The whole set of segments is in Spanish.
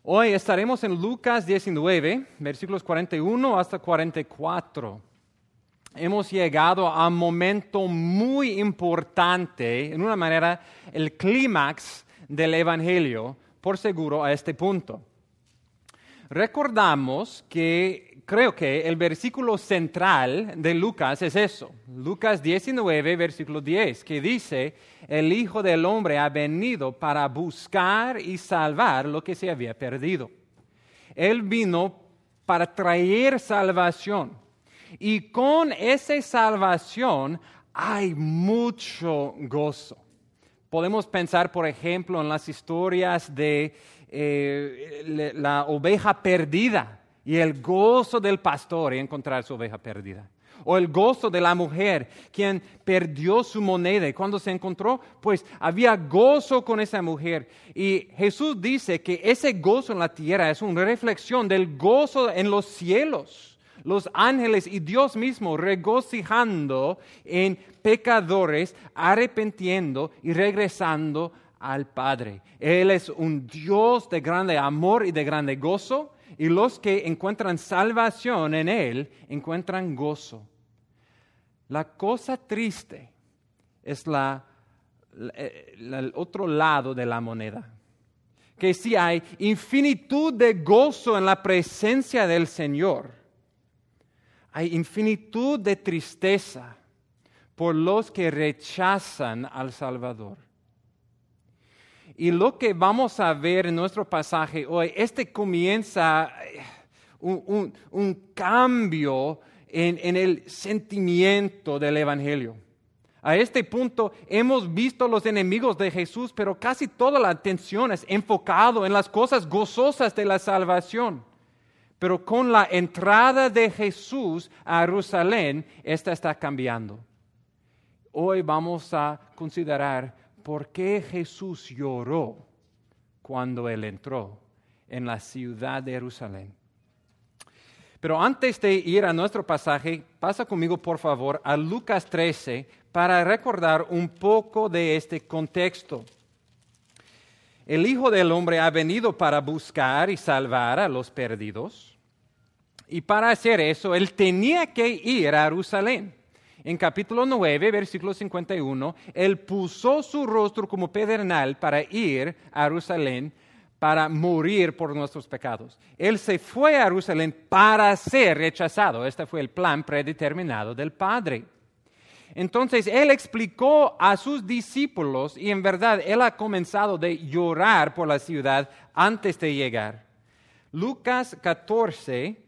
Hoy estaremos en Lucas 19, versículos 41 hasta 44. Hemos llegado a un momento muy importante, en una manera, el clímax del Evangelio, por seguro, a este punto. Recordamos que creo que el versículo central de Lucas es eso, Lucas 19, versículo 10, que dice, el Hijo del Hombre ha venido para buscar y salvar lo que se había perdido. Él vino para traer salvación. Y con esa salvación hay mucho gozo. Podemos pensar, por ejemplo, en las historias de la oveja perdida y el gozo del pastor en encontrar su oveja perdida. O el gozo de la mujer quien perdió su moneda y cuando se encontró, pues había gozo con esa mujer. Y Jesús dice que ese gozo en la tierra es una reflexión del gozo en los cielos. Los ángeles y Dios mismo regocijando en pecadores, arrepintiendo y regresando al Padre. Él es un Dios de grande amor y de grande gozo, y los que encuentran salvación en Él encuentran gozo. La cosa triste es el otro lado de la moneda. Que si hay infinitud de gozo en la presencia del Señor, hay infinitud de tristeza por los que rechazan al Salvador. Y lo que vamos a ver en nuestro pasaje hoy, comienza un cambio en el sentimiento del Evangelio. A este punto hemos visto los enemigos de Jesús, pero casi toda la atención es enfocada en las cosas gozosas de la salvación. Pero con la entrada de Jesús a Jerusalén, esta está cambiando. Hoy vamos a considerar por qué Jesús lloró cuando Él entró en la ciudad de Jerusalén. Pero antes de ir a nuestro pasaje, pasa conmigo por favor a Lucas 13 para recordar un poco de este contexto. El Hijo del Hombre ha venido para buscar y salvar a los perdidos. Y para hacer eso, Él tenía que ir a Jerusalén. En capítulo 9, versículo 51, Él puso su rostro como pedernal para ir a Jerusalén, para morir por nuestros pecados. Él se fue a Jerusalén para ser rechazado. Este fue el plan predeterminado del Padre. Entonces, Él explicó a sus discípulos, y en verdad, Él ha comenzado de llorar por la ciudad antes de llegar. Lucas 13,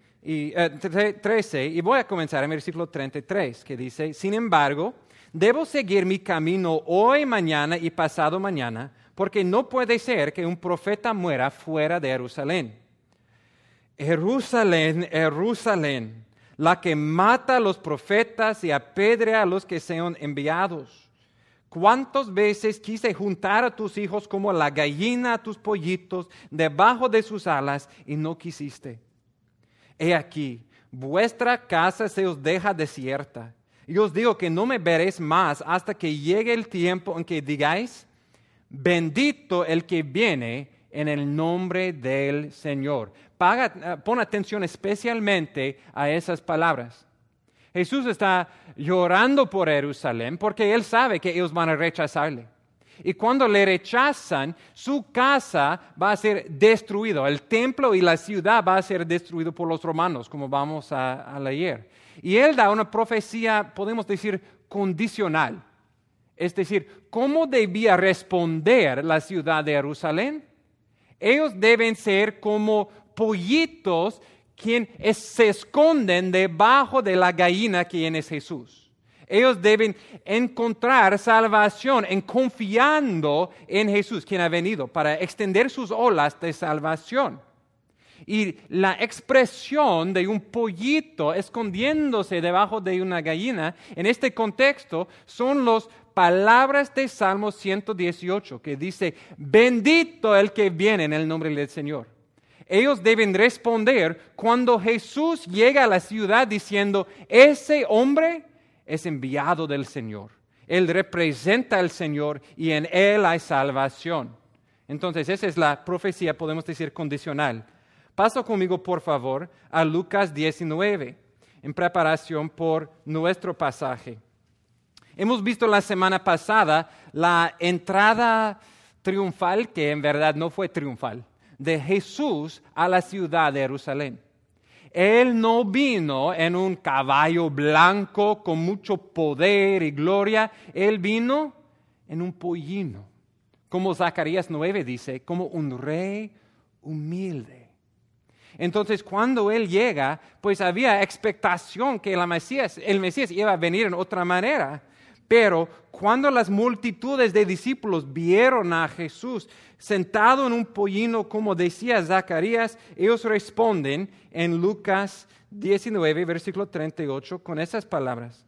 y voy a comenzar en el versículo 33, que dice, sin embargo, debo seguir mi camino hoy, mañana y pasado mañana, porque no puede ser que un profeta muera fuera de Jerusalén. Jerusalén, Jerusalén, la que mata a los profetas y apedrea a los que sean enviados. ¿Cuántas veces quise juntar a tus hijos como la gallina a tus pollitos debajo de sus alas y no quisiste? He aquí, vuestra casa se os deja desierta. Y os digo que no me veréis más hasta que llegue el tiempo en que digáis, bendito el que viene en el nombre del Señor. Pon atención especialmente a esas palabras. Jesús está llorando por Jerusalén porque Él sabe que ellos van a rechazarle. Y cuando le rechazan, su casa va a ser destruida. El templo y la ciudad va a ser destruido por los romanos, como vamos a leer. Y Él da una profecía, podemos decir, condicional. Es decir, ¿cómo debía responder la ciudad de Jerusalén? Ellos deben ser como pollitos quien se esconden debajo de la gallina quien es Jesús. Ellos deben encontrar salvación en confiando en Jesús, quien ha venido para extender sus olas de salvación. Y la expresión de un pollito escondiéndose debajo de una gallina, en este contexto, son las palabras de Salmo 118, que dice, bendito el que viene en el nombre del Señor. Ellos deben responder cuando Jesús llega a la ciudad diciendo, ese hombre es enviado del Señor. Él representa al Señor y en Él hay salvación. Entonces, esa es la profecía, podemos decir, condicional. Pasa conmigo, por favor, a Lucas 19, en preparación por nuestro pasaje. Hemos visto la semana pasada la entrada triunfal, que en verdad no fue triunfal, de Jesús a la ciudad de Jerusalén. Él no vino en un caballo blanco con mucho poder y gloria. Él vino en un pollino, como Zacarías 9 dice, como un rey humilde. Entonces, cuando Él llega, pues había expectación que el Mesías iba a venir en otra manera. Pero cuando las multitudes de discípulos vieron a Jesús sentado en un pollino, como decía Zacarías, ellos responden en Lucas 19, versículo 38, con esas palabras.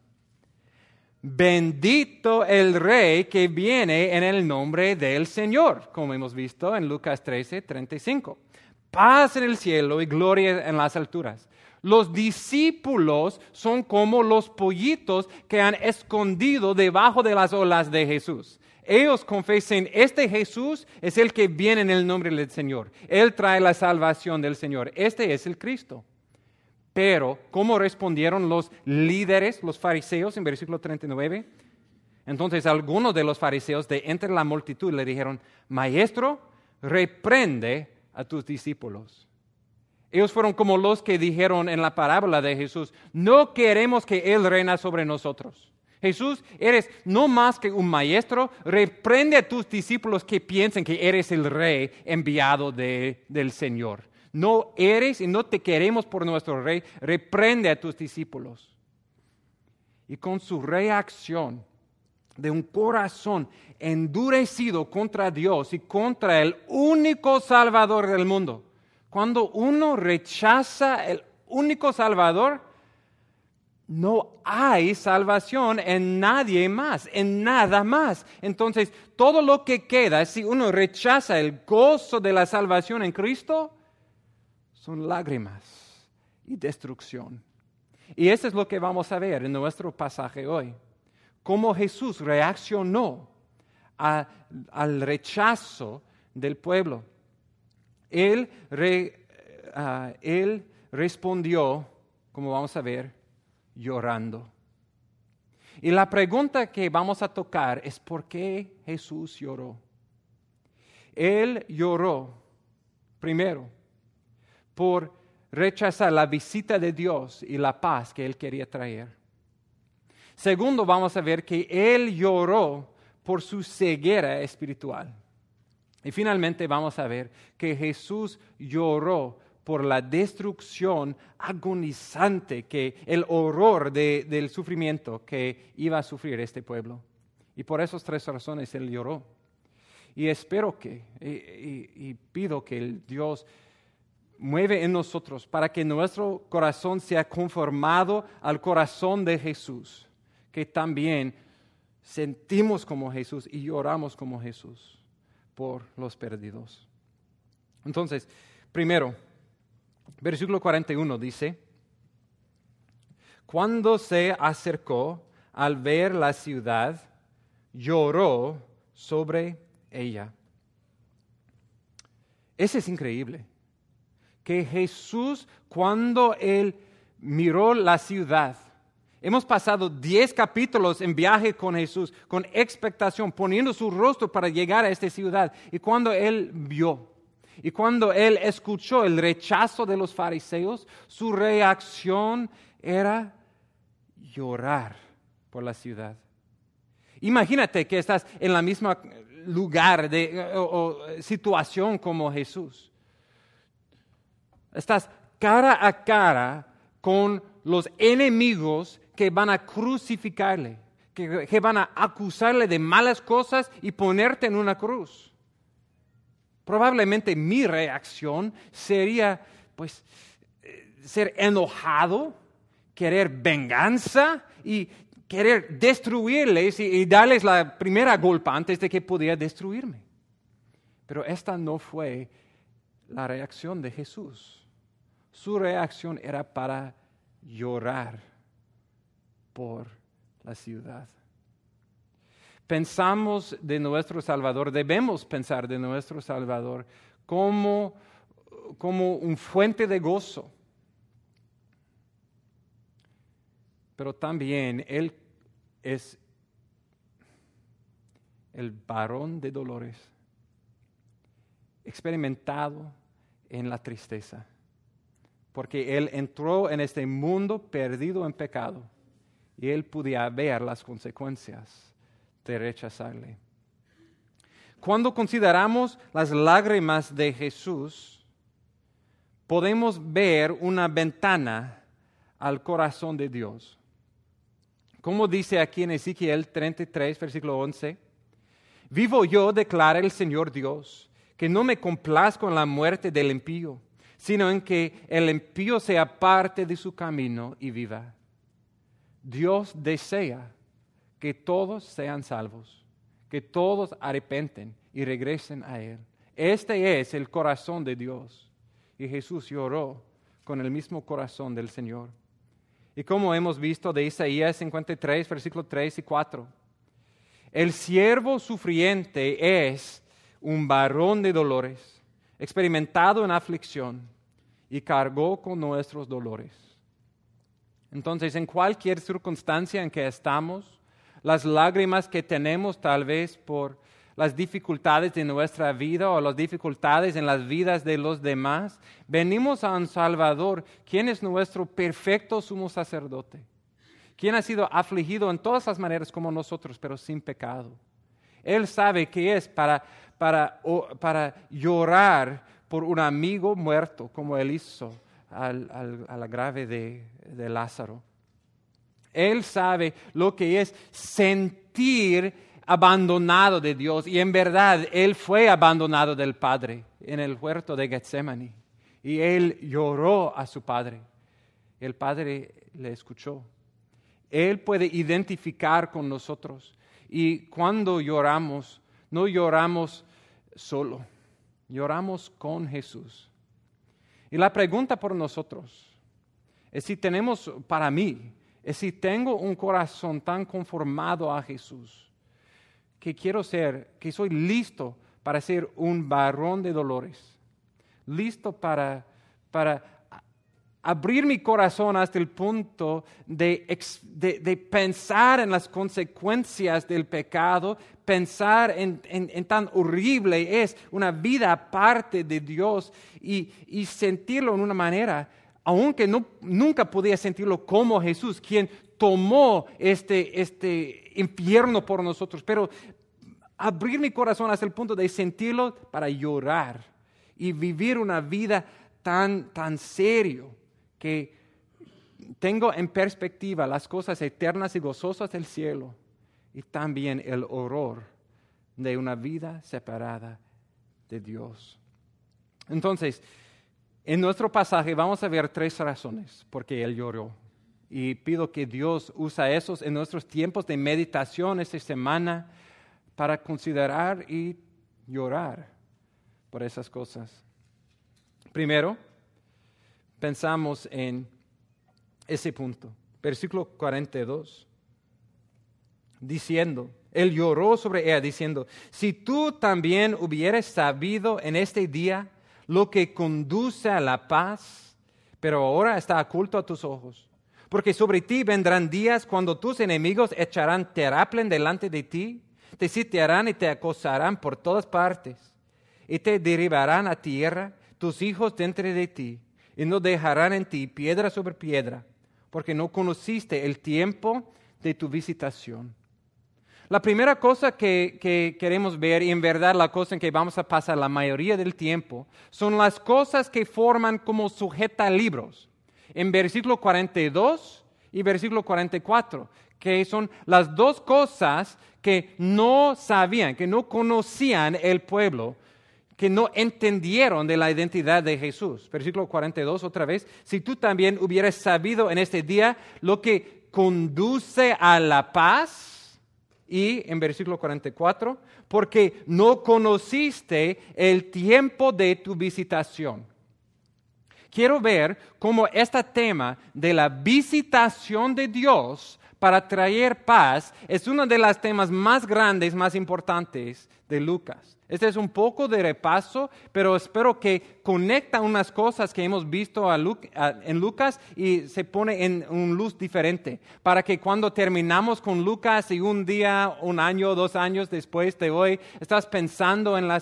Bendito el Rey que viene en el nombre del Señor, como hemos visto en Lucas 13, 35. Paz en el cielo y gloria en las alturas. Los discípulos son como los pollitos que han escondido debajo de las olas de Jesús. Ellos confiesan, este Jesús es el que viene en el nombre del Señor. Él trae la salvación del Señor. Este es el Cristo. Pero, ¿cómo respondieron los líderes, los fariseos, en versículo 39? Entonces, algunos de los fariseos de entre la multitud le dijeron, Maestro, reprende a tus discípulos. Ellos fueron como los que dijeron en la parábola de Jesús, no queremos que Él reina sobre nosotros. Jesús, eres no más que un maestro, reprende a tus discípulos que piensen que eres el rey enviado del Señor. No eres y no te queremos por nuestro rey, reprende a tus discípulos. Y con su reacción de un corazón endurecido contra Dios y contra el único Salvador del mundo, cuando uno rechaza el único Salvador, no hay salvación en nadie más, en nada más. Entonces, todo lo que queda, si uno rechaza el gozo de la salvación en Cristo, son lágrimas y destrucción. Y eso es lo que vamos a ver en nuestro pasaje hoy. Cómo Jesús reaccionó al rechazo del pueblo. Él respondió, como vamos a ver, llorando. Y la pregunta que vamos a tocar es ¿por qué Jesús lloró? Él lloró, primero, por rechazar la visita de Dios y la paz que Él quería traer. Segundo, vamos a ver que Él lloró por su ceguera espiritual. Y finalmente vamos a ver que Jesús lloró por la destrucción agonizante, el horror del sufrimiento que iba a sufrir este pueblo. Y por esas tres razones Él lloró. Y espero y pido que el Dios mueve en nosotros para que nuestro corazón sea conformado al corazón de Jesús, que también sentimos como Jesús y lloramos como Jesús por los perdidos. Entonces, primero, versículo 41 dice, cuando se acercó al ver la ciudad, lloró sobre ella. Eso es increíble, que Jesús, cuando Él miró la ciudad, hemos pasado 10 capítulos en viaje con Jesús, con expectación, poniendo su rostro para llegar a esta ciudad. Y cuando Él vio, y cuando Él escuchó el rechazo de los fariseos, su reacción era llorar por la ciudad. Imagínate que estás en la misma lugar o situación como Jesús. Estás cara a cara con los enemigos que van a crucificarle, que van a acusarle de malas cosas y ponerte en una cruz. Probablemente mi reacción sería, pues, ser enojado, querer venganza y querer destruirles y darles la primera golpe antes de que pudiera destruirme. Pero esta no fue la reacción de Jesús. Su reacción era para llorar por la ciudad. pensamos de nuestro Salvador, debemos pensar de nuestro Salvador como un fuente de gozo. Pero también Él es el varón de dolores, experimentado en la tristeza, porque Él entró en este mundo perdido en pecado y Él podía ver las consecuencias de rechazarle. Cuando consideramos las lágrimas de Jesús, podemos ver una ventana al corazón de Dios. Como dice aquí en Ezequiel 33, versículo 11, vivo yo, declara el Señor Dios, que no me complazco en la muerte del impío, sino en que el impío se aparte de su camino y viva. Dios desea que todos sean salvos, que todos arrepienten y regresen a Él. Este es el corazón de Dios. Y Jesús lloró con el mismo corazón del Señor. Y como hemos visto de Isaías 53, versículos 3 y 4, el siervo sufriente es un varón de dolores, experimentado en aflicción, y cargó con nuestros dolores. Entonces, en cualquier circunstancia en que estamos, las lágrimas que tenemos tal vez por las dificultades de nuestra vida o las dificultades en las vidas de los demás, venimos a un Salvador, quien es nuestro perfecto sumo sacerdote, quien ha sido afligido en todas las maneras como nosotros, pero sin pecado. Él sabe que es para llorar por un amigo muerto, como Él hizo a la grave de Lázaro. Él sabe lo que es sentir abandonado de Dios, y en verdad Él fue abandonado del Padre en el huerto de Getsemaní, y Él lloró a su Padre. El Padre le escuchó. Él puede identificar con nosotros, y cuando lloramos, no lloramos solo, lloramos con Jesús. Y la pregunta por nosotros es si tenemos, para mí, es si tengo un corazón tan conformado a Jesús, que quiero ser, que soy listo para ser un varón de dolores, listo para abrir mi corazón hasta el punto de pensar en las consecuencias del pecado, pensar en tan horrible es una vida aparte de Dios y sentirlo en una manera, aunque nunca podía sentirlo como Jesús, quien tomó este infierno por nosotros, pero abrir mi corazón hasta el punto de sentirlo para llorar y vivir una vida tan serio, que tengo en perspectiva las cosas eternas y gozosas del cielo y también el horror de una vida separada de Dios. Entonces, en nuestro pasaje vamos a ver 3 razones por qué Él lloró. Y pido que Dios use esos en nuestros tiempos de meditación esta semana para considerar y llorar por esas cosas. Primero, pensamos en ese punto, versículo 42, diciendo, Él lloró sobre ella, diciendo, si tú también hubieras sabido en este día lo que conduce a la paz, pero ahora está oculto a tus ojos. Porque sobre ti vendrán días cuando tus enemigos echarán terraplén delante de ti, te sitiarán y te acosarán por todas partes, y te derribarán a tierra tus hijos dentro de ti, y no dejarán en ti piedra sobre piedra, porque no conociste el tiempo de tu visitación. La primera cosa que queremos ver, y en verdad la cosa en que vamos a pasar la mayoría del tiempo, son las cosas que forman como sujetalibros. En versículo 42 y versículo 44, que son las 2 cosas que no sabían, que no conocían el pueblo, que no entendieron de la identidad de Jesús. Versículo 42 otra vez, si tú también hubieras sabido en este día lo que conduce a la paz, y en versículo 44, porque no conociste el tiempo de tu visitación. Quiero ver cómo este tema de la visitación de Dios para traer paz es uno de los temas más grandes, más importantes de Lucas. Este es un poco de repaso, pero espero que conecta unas cosas que hemos visto en Lucas y se pone en una luz diferente, para que cuando terminamos con Lucas y un día, un año, 2 años después de hoy, estás pensando en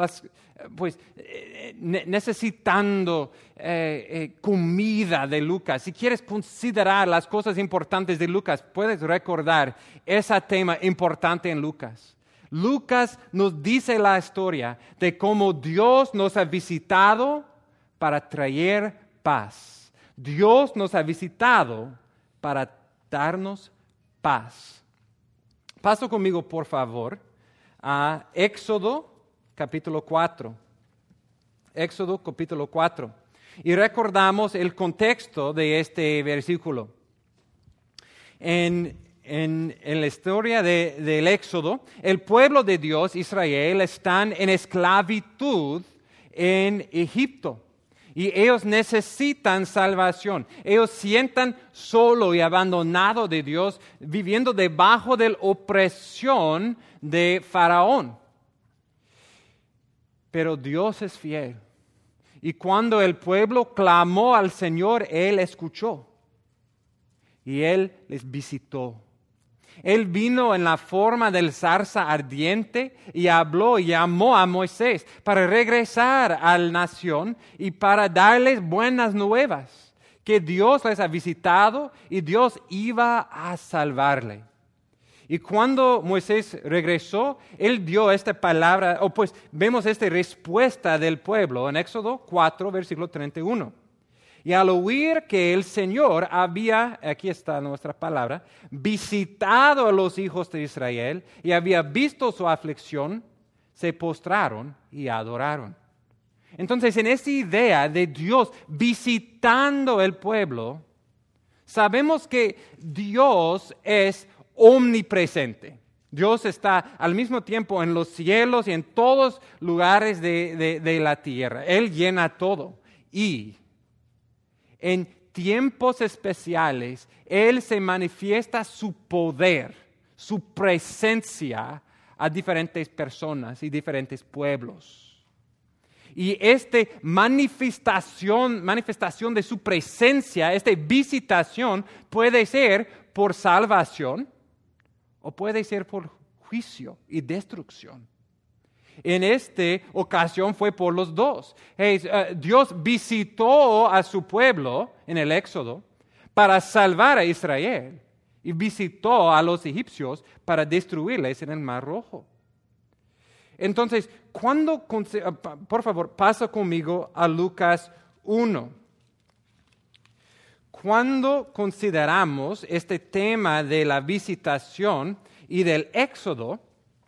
necesitando comida de Lucas. Si quieres considerar las cosas importantes de Lucas, puedes recordar ese tema importante en Lucas. Lucas nos dice la historia de cómo Dios nos ha visitado para traer paz. Dios nos ha visitado para darnos paz. Paso conmigo, por favor, a Éxodo capítulo 4. Éxodo capítulo 4. Y recordamos el contexto de este versículo. En la historia del Éxodo, el pueblo de Dios, Israel, están en esclavitud en Egipto. Y ellos necesitan salvación. Ellos sientan solo y abandonado de Dios, viviendo debajo de la opresión de Faraón. Pero Dios es fiel. Y cuando el pueblo clamó al Señor, Él escuchó. Y Él les visitó. Él vino en la forma del zarza ardiente y habló y llamó a Moisés para regresar a la nación y para darles buenas nuevas, que Dios les ha visitado y Dios iba a salvarle. Y cuando Moisés regresó, él dio esta palabra, vemos esta respuesta del pueblo en Éxodo 4, versículo 31. Y al oír que el Señor había, aquí está nuestra palabra, visitado a los hijos de Israel y había visto su aflicción, se postraron y adoraron. Entonces, en esta idea de Dios visitando el pueblo, sabemos que Dios es omnipresente. Dios está al mismo tiempo en los cielos y en todos lugares de la tierra. Él llena todo. Y en tiempos especiales, Él se manifiesta su poder, su presencia a diferentes personas y diferentes pueblos. Y esta manifestación de su presencia, esta visitación, puede ser por salvación o puede ser por juicio y destrucción. En esta ocasión fue por los dos. Dios visitó a su pueblo en el Éxodo para salvar a Israel y visitó a los egipcios para destruirles en el Mar Rojo. Entonces, por favor, pasa conmigo a Lucas 1. Cuando consideramos este tema de la visitación y del Éxodo,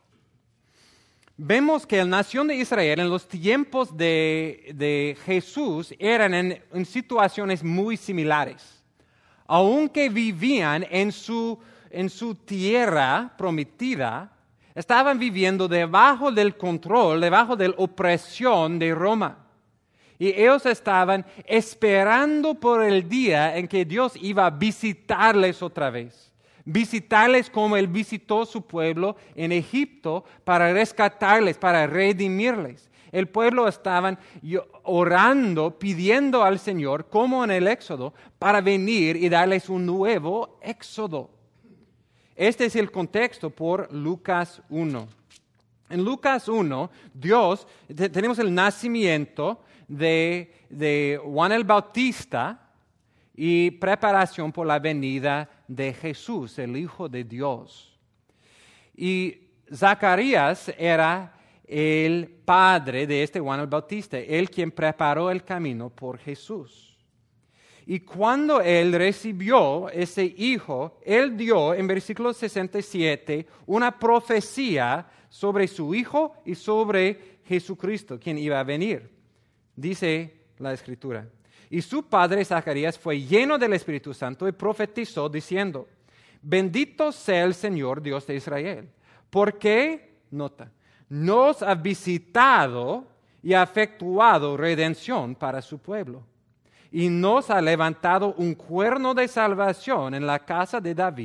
vemos que la nación de Israel en los tiempos de Jesús eran en situaciones muy similares. Aunque vivían en su tierra prometida, estaban viviendo debajo del control, debajo de la opresión de Roma. Y ellos estaban esperando por el día en que Dios iba a visitarles otra vez. Visitarles como Él visitó su pueblo en Egipto para rescatarles, para redimirles. El pueblo estaban orando, pidiendo al Señor, como en el Éxodo, para venir y darles un nuevo Éxodo. Este es el contexto por Lucas 1. En Lucas 1, tenemos el nacimiento de Juan el Bautista y preparación por la venida de Jesús, el Hijo de Dios. Y Zacarías era el padre de Juan el Bautista, él quien preparó el camino por Jesús. Y cuando él recibió ese hijo, él dio en versículo 67 una profecía sobre su hijo y sobre Jesucristo, quien iba a venir. Dice la Escritura: y su padre Zacarías fue lleno del Espíritu Santo y profetizó diciendo: bendito sea el Señor Dios de Israel, porque, nota, nos ha visitado y ha efectuado redención para su pueblo. Y nos ha levantado un cuerno de salvación en la casa de David,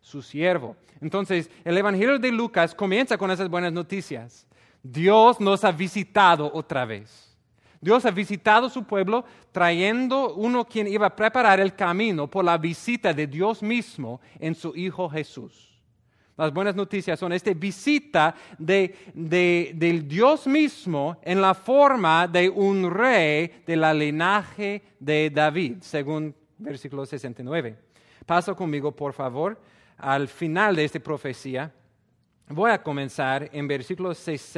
su siervo. Entonces, el Evangelio de Lucas comienza con esas buenas noticias. Dios nos ha visitado otra vez. Dios ha visitado su pueblo trayendo uno quien iba a preparar el camino por la visita de Dios mismo en su Hijo Jesús. Las buenas noticias son esta visita del Dios mismo en la forma de un rey de la linaje de David, según versículo 69. Pasa conmigo, por favor, al final de esta profecía. Voy a comenzar en versículo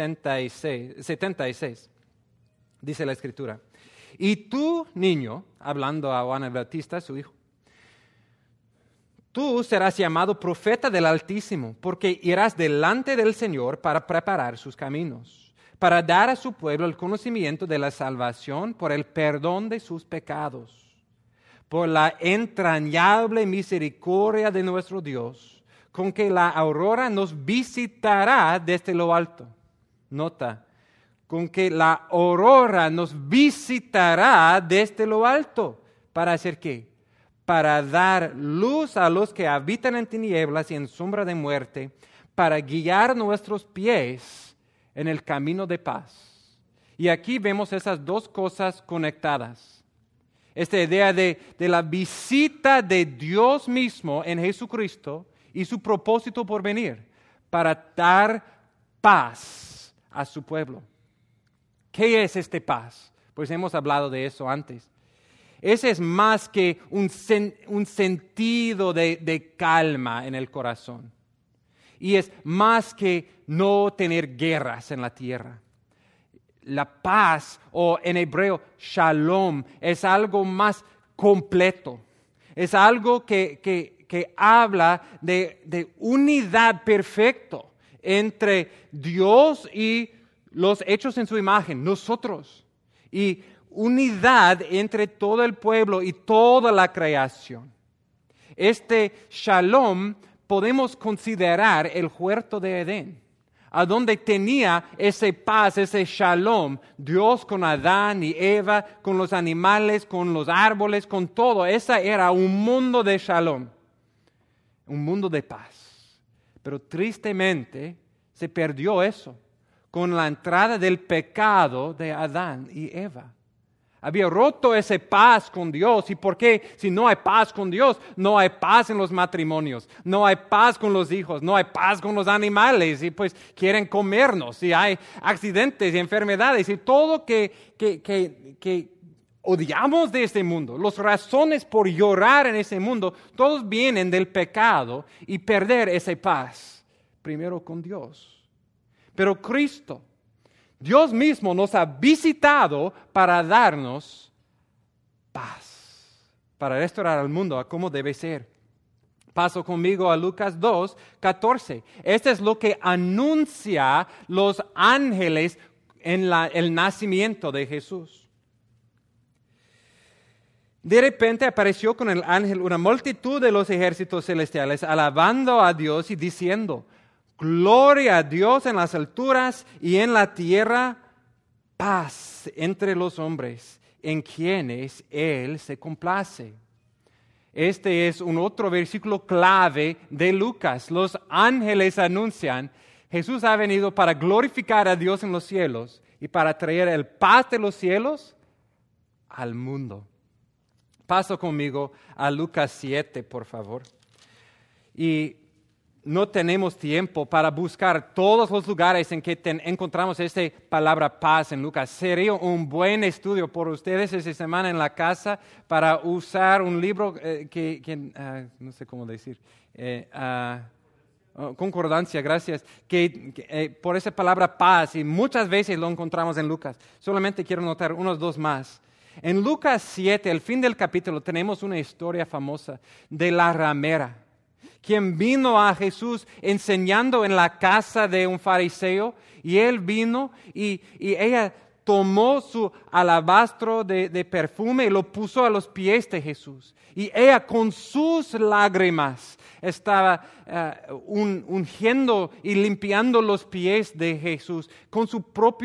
76. Dice la Escritura: y tú, niño, hablando a Juan el Bautista, su hijo, tú serás llamado profeta del Altísimo, porque irás delante del Señor para preparar sus caminos, para dar a su pueblo el conocimiento de la salvación por el perdón de sus pecados, por la entrañable misericordia de nuestro Dios, con que la aurora nos visitará desde lo alto. Nota, con que la aurora nos visitará desde lo alto. ¿Para hacer qué? Para dar luz a los que habitan en tinieblas y en sombra de muerte, para guiar nuestros pies en el camino de paz. Y aquí vemos esas dos cosas conectadas. Esta idea de la visita de Dios mismo en Jesucristo y su propósito por venir, para dar paz a su pueblo. ¿Qué es este paz? Pues hemos hablado de eso antes. Ese es más que un sentido de calma en el corazón. Y es más que no tener guerras en la tierra. La paz, o en hebreo, shalom, es algo más completo. Es algo que habla de unidad perfecta entre Dios y los hechos en su imagen, nosotros. Y unidad entre todo el pueblo y toda la creación. Este shalom podemos considerar el huerto de Edén, a donde tenía ese paz, ese shalom, Dios con Adán y Eva, con los animales, con los árboles, con todo. Ese era un mundo de shalom, un mundo de paz. Pero tristemente se perdió eso con la entrada del pecado de Adán y Eva. Había roto esa paz con Dios. ¿Y por qué? Si no hay paz con Dios, no hay paz en los matrimonios, no hay paz con los hijos, no hay paz con los animales, y pues quieren comernos, y hay accidentes y enfermedades, y todo que odiamos de este mundo. Las razones por llorar en ese mundo, todos vienen del pecado y perder esa paz, primero con Dios. Pero Cristo, Dios mismo nos ha visitado para darnos paz, para restaurar al mundo a como debe ser. Paso conmigo a Lucas 2, 14. Este es lo que anuncia los ángeles en el nacimiento de Jesús. De repente apareció con el ángel una multitud de los ejércitos celestiales, alabando a Dios y diciendo: gloria a Dios en las alturas y en la tierra paz entre los hombres, en quienes Él se complace. Este es un otro versículo clave de Lucas. Los ángeles anuncian: Jesús ha venido para glorificar a Dios en los cielos y para traer el paz de los cielos al mundo. Paso conmigo a Lucas 7, por favor. Y no tenemos tiempo para buscar todos los lugares en que encontramos esta palabra paz en Lucas. Sería un buen estudio por ustedes esta semana en la casa para usar un libro no sé cómo decir, concordancia, gracias, por esa palabra paz, y muchas veces lo encontramos en Lucas. Solamente quiero notar unos dos más. En Lucas 7, al fin del capítulo, tenemos una historia famosa de la ramera, quien vino a Jesús enseñando en la casa de un fariseo, y él vino y ella tomó su alabastro de perfume y lo puso a los pies de Jesús. Y ella con sus lágrimas estaba ungiendo y limpiando los pies de Jesús con su propio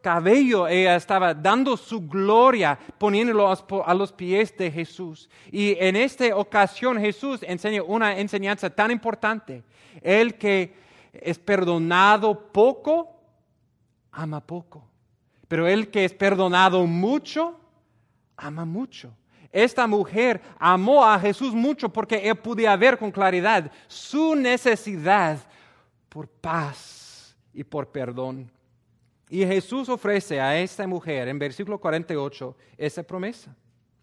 cabello ella estaba dando su gloria, poniéndolo a los pies de Jesús. Y en esta ocasión Jesús enseña una enseñanza tan importante. El que es perdonado poco, ama poco. Pero el que es perdonado mucho, ama mucho. Esta mujer amó a Jesús mucho porque ella podía ver con claridad su necesidad por paz y por perdón. Y Jesús ofrece a esta mujer en versículo 48 esa promesa.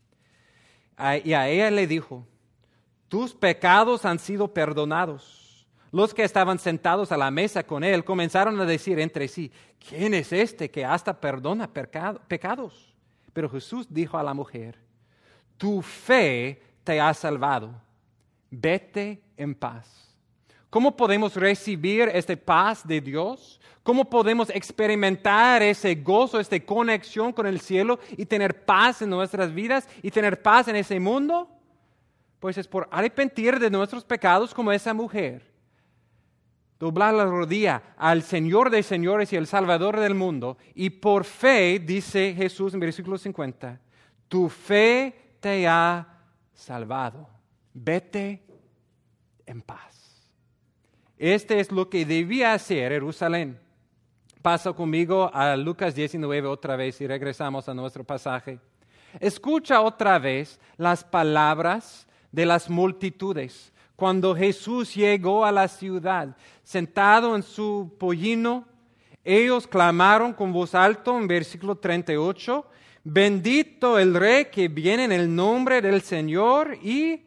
Y a ella le dijo, tus pecados han sido perdonados. Los que estaban sentados a la mesa con él comenzaron a decir entre sí, ¿quién es este que hasta perdona pecados? Pero Jesús dijo a la mujer, tu fe te ha salvado. Vete en paz. ¿Cómo podemos recibir esta paz de Dios? ¿Cómo podemos experimentar ese gozo, esta conexión con el cielo y tener paz en nuestras vidas y tener paz en ese mundo? Pues es por arrepentir de nuestros pecados como esa mujer. Doblar la rodilla al Señor de señores y el Salvador del mundo. Y por fe, dice Jesús en versículo 50, tu fe te ha salvado. Vete en paz. Este es lo que debía hacer Jerusalén. Pasa conmigo a Lucas 19 otra vez y regresamos a nuestro pasaje. Escucha otra vez las palabras de las multitudes. Cuando Jesús llegó a la ciudad, sentado en su pollino, ellos clamaron con voz alta en versículo 38, bendito el Rey que viene en el nombre del Señor y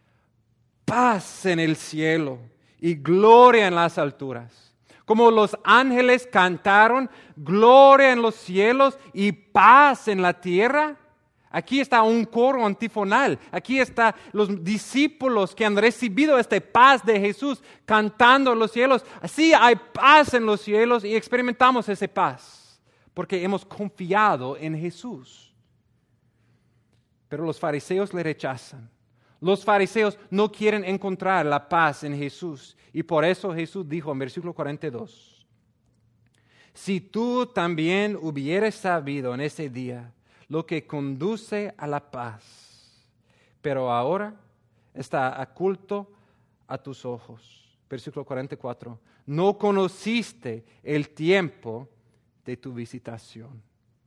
paz en el cielo y gloria en las alturas. Como los ángeles cantaron, gloria en los cielos y paz en la tierra. Aquí está un coro antifonal. Aquí están los discípulos que han recibido esta paz de Jesús cantando en los cielos. Así hay paz en los cielos y experimentamos esa paz porque hemos confiado en Jesús. Pero los fariseos le rechazan. Los fariseos no quieren encontrar la paz en Jesús. Y por eso Jesús dijo en versículo 42, si tú también hubieras sabido en ese día lo que conduce a la paz, pero ahora está oculto a tus ojos. Versículo 44, no conociste el tiempo de tu visitación.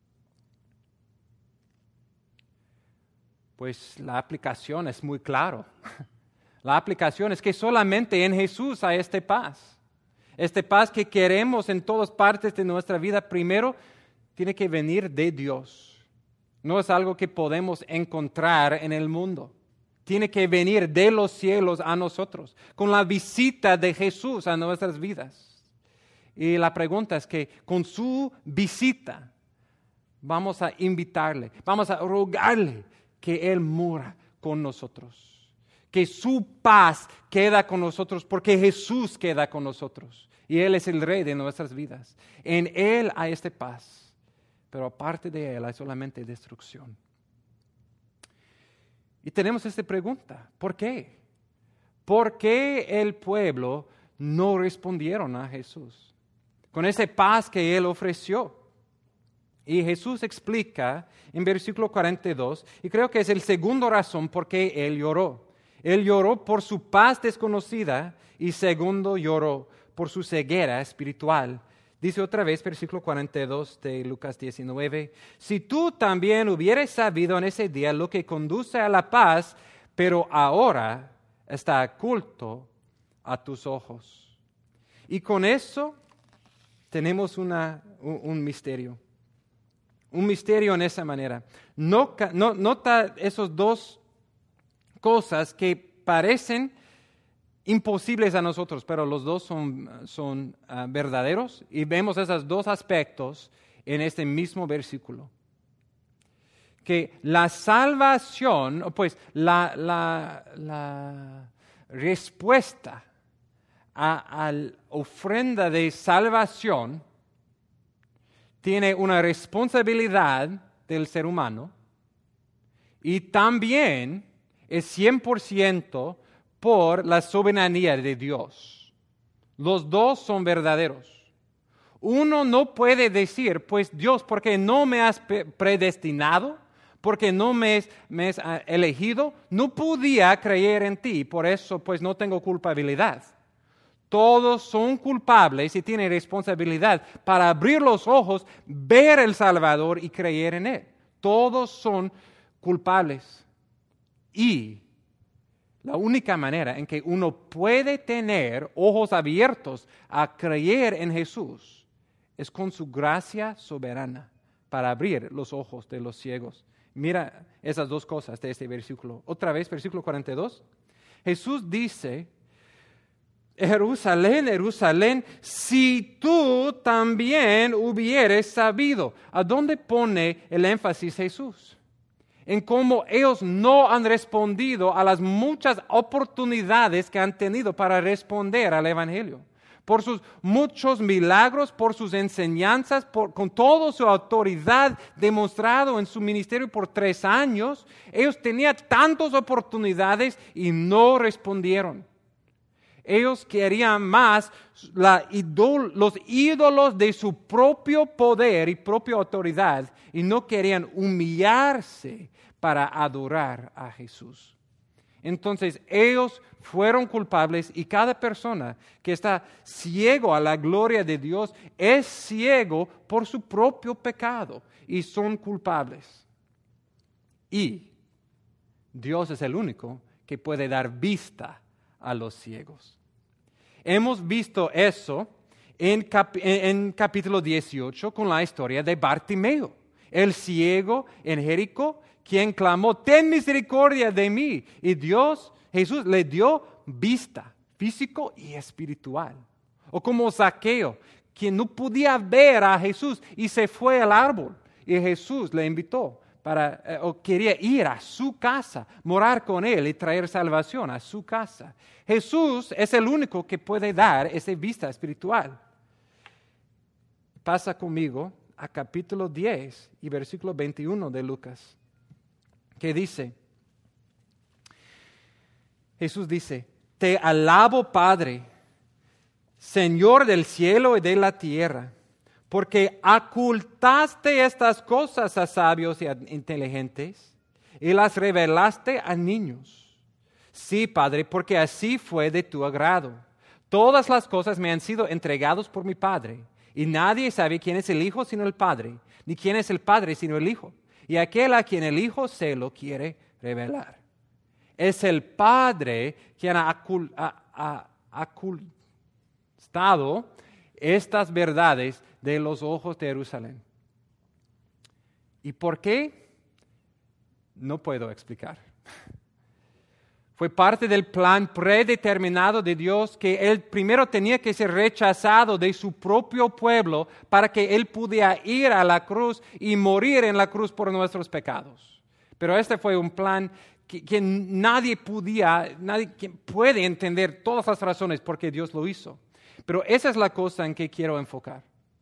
Pues la aplicación es muy clara. La aplicación es que solamente en Jesús hay esta paz. Esta paz que queremos en todas partes de nuestra vida, primero, tiene que venir de Dios. No es algo que podemos encontrar en el mundo. Tiene que venir de los cielos a nosotros, con la visita de Jesús a nuestras vidas. Y la pregunta es que con su visita vamos a invitarle, vamos a rogarle que Él mora con nosotros, que su paz queda con nosotros porque Jesús queda con nosotros y Él es el Rey de nuestras vidas. En Él hay esta paz, pero aparte de Él hay solamente destrucción. Y tenemos esta pregunta, ¿por qué? ¿Por qué el pueblo no respondieron a Jesús con esa paz que Él ofreció? Y Jesús explica en versículo 42, y creo que es el segundo razón por qué Él lloró. Él lloró por su paz desconocida y segundo lloró por su ceguera espiritual. Dice otra vez, versículo 42 de Lucas 19, si tú también hubieras sabido en ese día lo que conduce a la paz, pero ahora está oculto a tus ojos. Y con eso tenemos un misterio. Un misterio en esa manera. Nota esos dos cosas que parecen imposibles a nosotros, pero los dos son verdaderos y vemos esos dos aspectos en este mismo versículo. Que la salvación, pues la respuesta a la ofrenda de salvación tiene una responsabilidad del ser humano y también es 100% por la soberanía de Dios. Los dos son verdaderos. Uno no puede decir, pues Dios, porque no me has predestinado, porque no me has elegido, no podía creer en ti, por eso pues no tengo culpabilidad. Todos son culpables y tienen responsabilidad para abrir los ojos, ver el Salvador y creer en Él. Todos son culpables. Y la única manera en que uno puede tener ojos abiertos a creer en Jesús es con su gracia soberana para abrir los ojos de los ciegos. Mira esas dos cosas de este versículo. Otra vez, versículo 42. Jesús dice, Jerusalén, Jerusalén, si tú también hubieres sabido. ¿A dónde pone el énfasis Jesús? En cómo ellos no han respondido a las muchas oportunidades que han tenido para responder al Evangelio. Por sus muchos milagros, por sus enseñanzas, con toda su autoridad demostrado en su ministerio por 3 años, ellos tenían tantas oportunidades y no respondieron. Ellos querían más los ídolos de su propio poder y propia autoridad y no querían humillarse para adorar a Jesús. Entonces ellos fueron culpables y cada persona que está ciego a la gloria de Dios es ciego por su propio pecado y son culpables. Y Dios es el único que puede dar vista a los ciegos. Hemos visto eso en capítulo 18 con la historia de Bartimeo, el ciego en Jericó, quien clamó, ten misericordia de mí. Y Jesús le dio vista, físico y espiritual. O como Zaqueo, quien no podía ver a Jesús y se fue al árbol. Y Jesús le invitó o quería ir a su casa, morar con él y traer salvación a su casa. Jesús es el único que puede dar esa vista espiritual. Pasa conmigo a capítulo 10 y versículo 21 de Lucas, que dice, Jesús dice, te alabo, Padre, Señor del cielo y de la tierra, porque ocultaste estas cosas a sabios y a inteligentes y las revelaste a niños. Sí, Padre, porque así fue de tu agrado. Todas las cosas me han sido entregadas por mi Padre, y nadie sabe quién es el Hijo sino el Padre, ni quién es el Padre sino el Hijo, y aquel a quien el Hijo se lo quiere revelar. Es el Padre quien ha ocultado estas verdades de los ojos de Jerusalén. ¿Y por qué? No puedo explicar. Fue parte del plan predeterminado de Dios que Él primero tenía que ser rechazado de su propio pueblo para que Él pudiera ir a la cruz y morir en la cruz por nuestros pecados. Pero este fue un plan que nadie puede entender todas las razones por qué Dios lo hizo. Pero esa es la cosa en que quiero enfocar.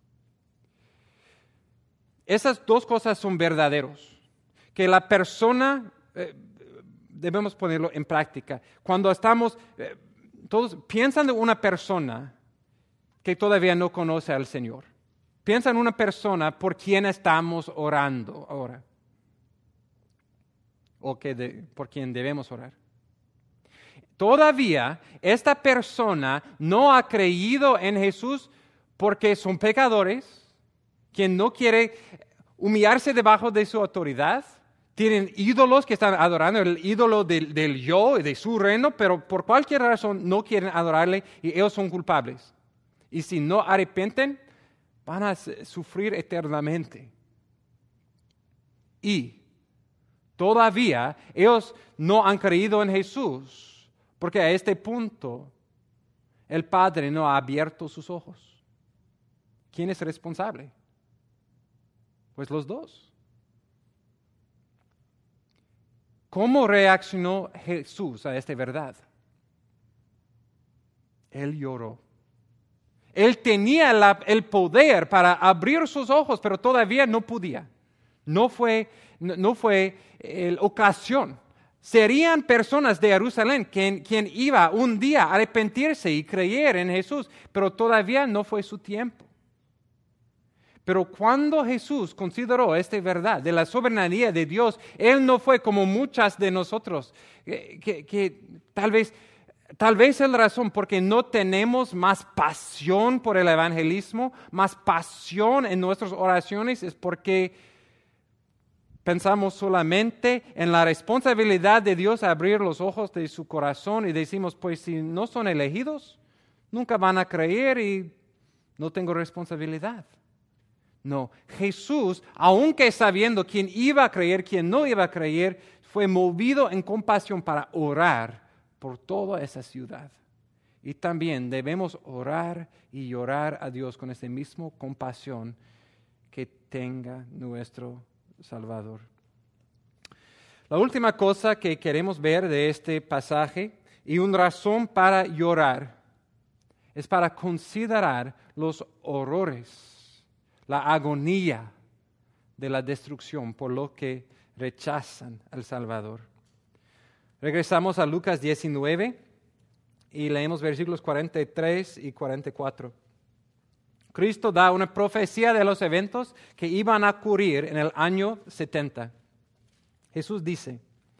Esas dos cosas son verdaderos. Que la persona, debemos ponerlo en práctica. Cuando todos piensan de una persona que todavía no conoce al Señor. Piensa en una persona por quien estamos orando ahora. O por quien debemos orar. Todavía esta persona no ha creído en Jesús porque son pecadores, quien no quiere humillarse debajo de su autoridad. Tienen ídolos que están adorando, el ídolo del yo y de su reino, pero por cualquier razón no quieren adorarle y ellos son culpables. Y si no arrepienten, van a sufrir eternamente. Y todavía ellos no han creído en Jesús, porque a este punto el Padre no ha abierto sus ojos. ¿Quién es responsable? Pues los dos. ¿Cómo reaccionó Jesús a esta verdad? Él lloró. Él tenía el poder para abrir sus ojos, pero todavía no podía. No fue la ocasión. Serían personas de Jerusalén quien iba un día a arrepentirse y creer en Jesús, pero todavía no fue su tiempo. Pero cuando Jesús consideró esta verdad de la soberanía de Dios, Él no fue como muchas de nosotros, que tal vez es la razón porque no tenemos más pasión por el evangelismo, más pasión en nuestras oraciones, es porque pensamos solamente en la responsabilidad de Dios a abrir los ojos de su corazón y decimos, pues si no son elegidos, nunca van a creer y no tengo responsabilidad. No, Jesús, aunque sabiendo quién iba a creer, quién no iba a creer, fue movido en compasión para orar por toda esa ciudad. Y también debemos orar y llorar a Dios con esa misma compasión que tenga nuestro Salvador. La última cosa que queremos ver de este pasaje y una razón para llorar es para considerar los horrores, la agonía de la destrucción por lo que rechazan al Salvador. Regresamos a Lucas 19 y leemos versículos 43 y 44. Cristo da una profecía de los eventos que iban a ocurrir en el año 70. Jesús dice,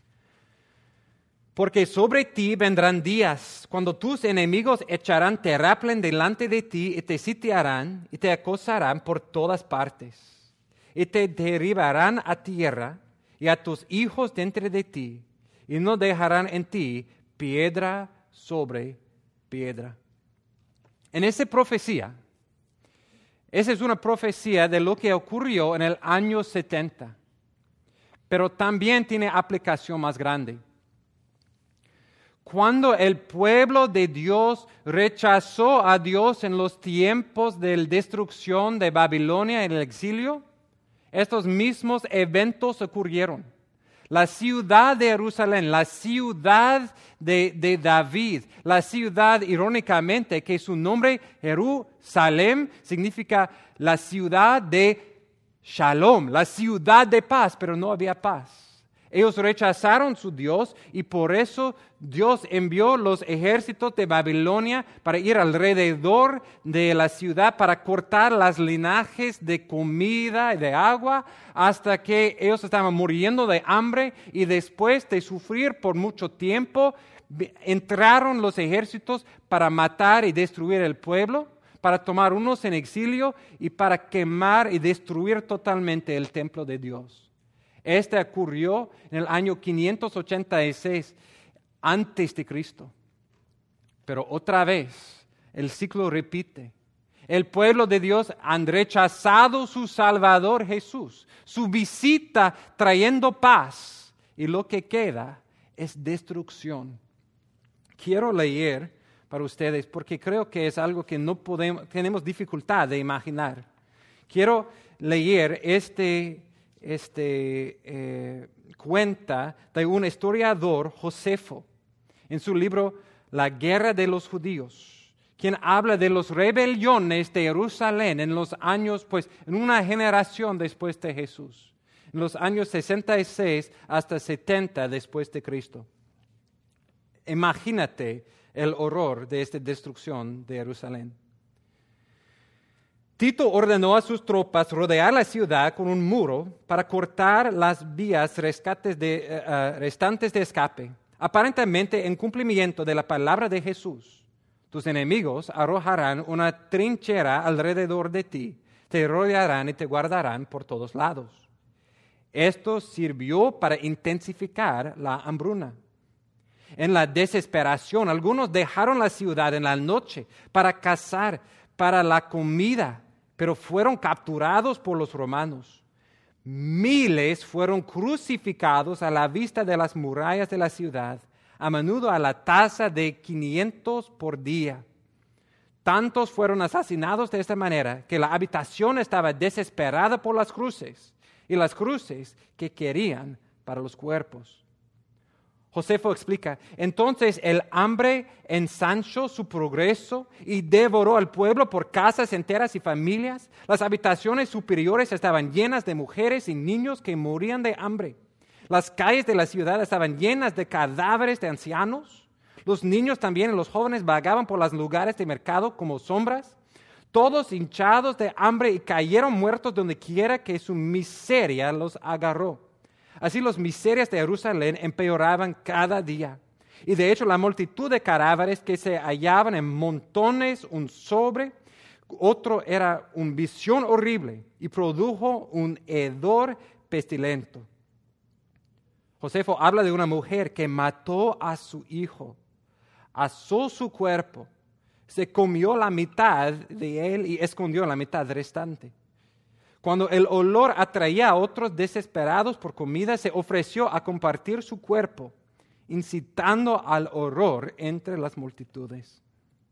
porque sobre ti vendrán días cuando tus enemigos echarán terraplén delante de ti y te sitiarán y te acosarán por todas partes y te derribarán a tierra y a tus hijos dentro de ti y no dejarán en ti piedra sobre piedra. En esa profecía, esa es una profecía de lo que ocurrió en el año 70, pero también tiene aplicación más grande. Cuando el pueblo de Dios rechazó a Dios en los tiempos de la destrucción de Babilonia en el exilio, estos mismos eventos ocurrieron. La ciudad de Jerusalén, la ciudad de David, la ciudad, irónicamente, que su nombre Jerusalén significa la ciudad de Shalom, la ciudad de paz, pero no había paz. Ellos rechazaron su Dios y por eso Dios envió los ejércitos de Babilonia para ir alrededor de la ciudad para cortar las linajes de comida y de agua hasta que ellos estaban muriendo de hambre y después de sufrir por mucho tiempo entraron los ejércitos para matar y destruir el pueblo, para tomar unos en exilio y para quemar y destruir totalmente el templo de Dios. Este ocurrió en el año 586 antes de Cristo. Pero otra vez el ciclo repite. El pueblo de Dios han rechazado su Salvador Jesús, su visita trayendo paz, y lo que queda es destrucción. Quiero leer para ustedes porque creo que es algo que tenemos dificultad de imaginar. Quiero leer cuenta de un historiador, Josefo, en su libro La Guerra de los Judíos, quien habla de las rebeliones de Jerusalén en los años, en una generación después de Jesús, en los años 66 hasta 70 después de Cristo. Imagínate el horror de esta destrucción de Jerusalén. Tito ordenó a sus tropas rodear la ciudad con un muro para cortar las vías restantes de escape, aparentemente en cumplimiento de la palabra de Jesús. Tus enemigos arrojarán una trinchera alrededor de ti, te rodearán y te guardarán por todos lados. Esto sirvió para intensificar la hambruna. En la desesperación, algunos dejaron la ciudad en la noche para cazar para la comida, pero fueron capturados por los romanos. Miles fueron crucificados a la vista de las murallas de la ciudad, a menudo a la tasa de 500 por día. Tantos fueron asesinados de esta manera que la habitación estaba desesperada por las cruces y las cruces que querían para los cuerpos. Josefo explica, entonces el hambre ensanchó su progreso y devoró al pueblo por casas enteras y familias. Las habitaciones superiores estaban llenas de mujeres y niños que morían de hambre. Las calles de la ciudad estaban llenas de cadáveres de ancianos. Los niños también y los jóvenes vagaban por los lugares de mercado como sombras. todos hinchados de hambre y cayeron muertos donde quiera que su miseria los agarró. Así las miserias de Jerusalén empeoraban cada día. Y de hecho la multitud de cadáveres que se hallaban en montones, un sobre otro, era una visión horrible y produjo un hedor pestilento. Josefo habla de una mujer que mató a su hijo, asó su cuerpo, se comió la mitad de él y escondió la mitad restante. Cuando el olor atraía a otros desesperados por comida, se ofreció a compartir su cuerpo, incitando al horror entre las multitudes.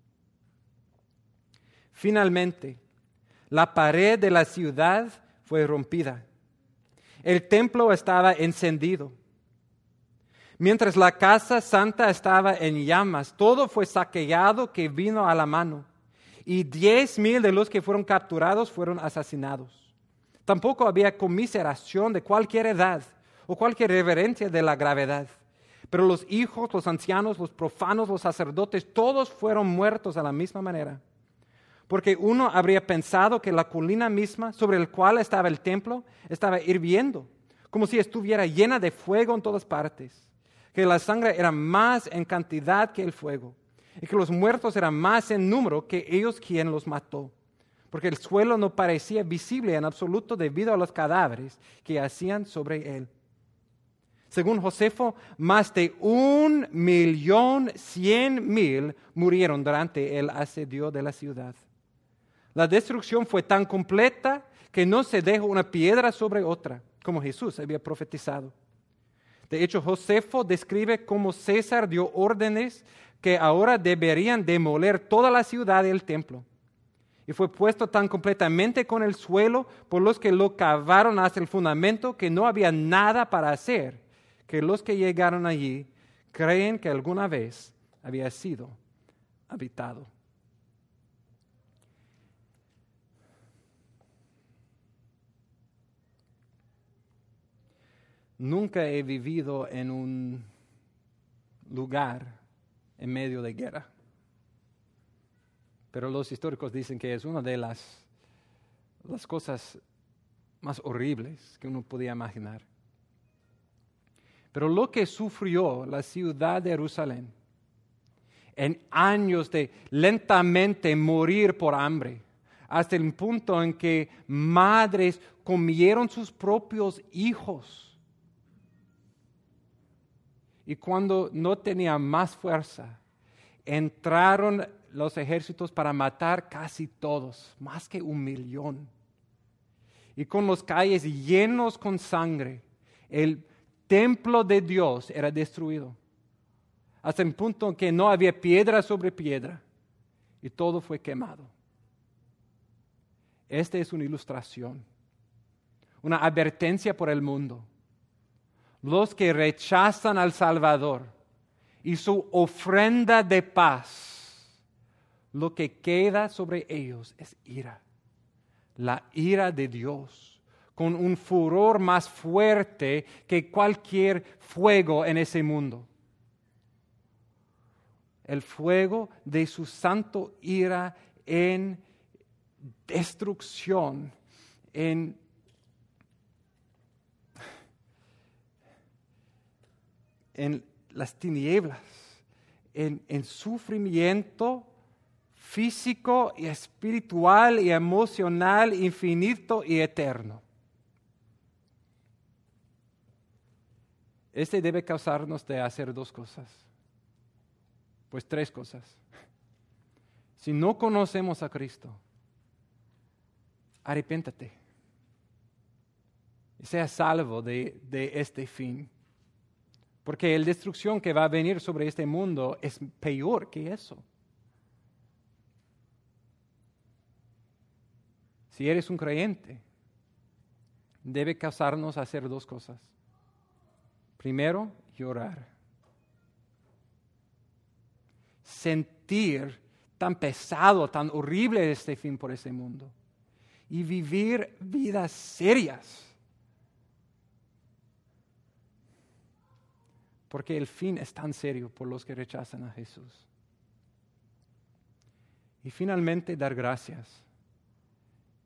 Finalmente, la pared de la ciudad fue rompida. El templo estaba encendido. Mientras la casa santa estaba en llamas, todo fue saqueado que vino a la mano, y 10,000 de los que fueron capturados fueron asesinados. Tampoco había conmiseración de cualquier edad o cualquier reverencia de la gravedad. Pero los hijos, los ancianos, los profanos, los sacerdotes, todos fueron muertos de la misma manera. Porque uno habría pensado que la colina misma sobre la cual estaba el templo estaba hirviendo, como si estuviera llena de fuego en todas partes, que la sangre era más en cantidad que el fuego, y que los muertos eran más en número que ellos quien los mató, porque el suelo no parecía visible en absoluto debido a los cadáveres que yacían sobre él. Según Josefo, más de 1,100,000 murieron durante el asedio de la ciudad. La destrucción fue tan completa que no se dejó una piedra sobre otra, como Jesús había profetizado. De hecho, Josefo describe cómo César dio órdenes que ahora deberían demoler toda la ciudad y el templo. Y fue puesto tan completamente con el suelo por los que lo cavaron hasta el fundamento que no había nada para hacer, que los que llegaron allí creen que alguna vez había sido habitado. Nunca he vivido en un lugar en medio de guerra, pero los históricos dicen que es una de las cosas más horribles que uno podía imaginar. Pero lo que sufrió la ciudad de Jerusalén en años de lentamente morir por hambre, hasta el punto en que madres comieron sus propios hijos. Y cuando no tenían más fuerza, entraron los ejércitos para matar casi todos, más que 1,000,000. Y con las calles llenos con sangre, el templo de Dios era destruido, hasta el punto en que no había piedra sobre piedra, y todo fue quemado. Esta es una ilustración, una advertencia por el mundo. Los que rechazan al Salvador y su ofrenda de paz, lo que queda sobre ellos es ira, la ira de Dios, con un furor más fuerte que cualquier fuego en ese mundo. El fuego de su santo ira en destrucción, en las tinieblas, en sufrimiento físico y espiritual y emocional, infinito y eterno. Este debe causarnos de hacer dos cosas, pues tres cosas. Si no conocemos a Cristo, arrepiéntate y sea salvo de este fin. Porque la destrucción que va a venir sobre este mundo es peor que eso. Si eres un creyente, debe causarnos a hacer dos cosas. Primero, llorar. Sentir tan pesado, tan horrible este fin por este mundo. Y vivir vidas serias. Porque el fin es tan serio por los que rechazan a Jesús. Y finalmente dar gracias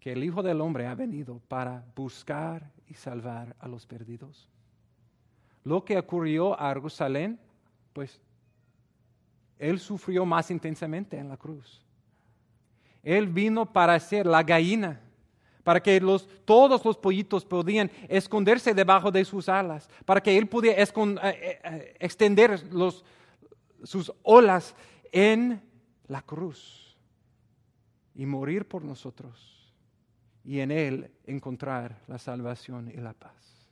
que el Hijo del Hombre ha venido para buscar y salvar a los perdidos. Lo que ocurrió a Jerusalén, pues Él sufrió más intensamente en la cruz. Él vino para ser la gallina, para que todos los pollitos podían esconderse debajo de sus alas, para que Él pudiera extender sus olas en la cruz y morir por nosotros, y en Él encontrar la salvación y la paz.